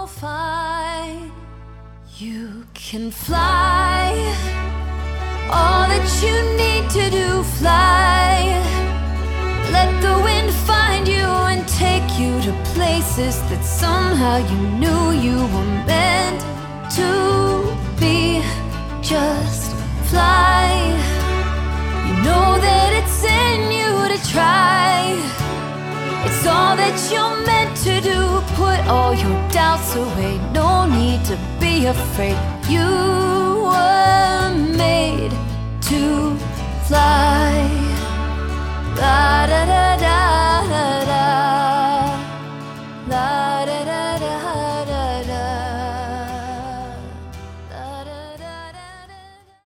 all fine. You can fly, all that you need to do, fly. Let the wind find you and take you to places that somehow you knew you were meant to be. Just fly. You know that it's in you to try. It's all that you're meant to do. Put all your doubts away, no need to be afraid. You were made to fly, fly.